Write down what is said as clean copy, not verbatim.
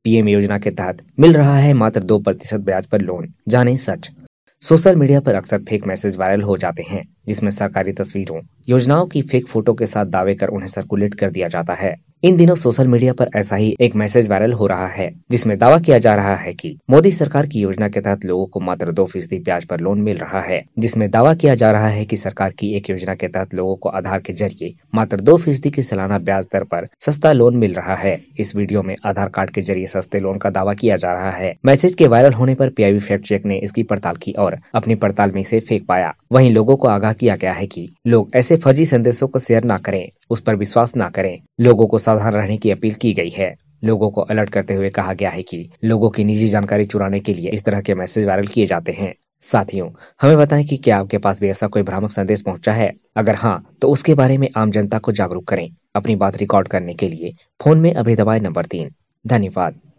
PM योजना के तहत मिल रहा है मात्र 2% ब्याज पर लोन। जाने सच। सोशल मीडिया पर अक्सर फेक मैसेज वायरल हो जाते हैं जिसमें सरकारी तस्वीरों, योजनाओं की फेक फोटो के साथ दावे कर उन्हें सर्कुलेट कर दिया जाता है। इन दिनों सोशल मीडिया पर ऐसा ही एक मैसेज वायरल हो रहा है जिसमें दावा किया जा रहा है कि मोदी सरकार की योजना के तहत लोगों को मात्र 2% ब्याज पर लोन मिल रहा है। जिसमें दावा किया जा रहा है कि सरकार की एक योजना के तहत लोगों को आधार के जरिए मात्र 2% की सालाना ब्याज दर पर सस्ता लोन मिल रहा है। इस वीडियो में आधार कार्ड के जरिए सस्ते लोन का दावा किया जा रहा है। मैसेज के वायरल होने पर पीआईबी फैक्ट चेक ने इसकी पड़ताल की और अपनी पड़ताल में इसे फेक पाया। वहीं लोगों को आगाह किया गया है कि लोग ऐसे फर्जी संदेशों को शेयर न करें, उस पर विश्वास न करें। लोगों को सावधान रहने की अपील की गई है। लोगों को अलर्ट करते हुए कहा गया है कि लोगों की निजी जानकारी चुराने के लिए इस तरह के मैसेज वायरल किए जाते हैं। साथियों, हमें बताएं कि क्या आपके पास भी ऐसा कोई भ्रामक संदेश पहुंचा है? अगर हाँ, तो उसके बारे में आम जनता को जागरूक करें। अपनी बात रिकॉर्ड करने के लिए फोन में अभी दबाएं नंबर 3। धन्यवाद।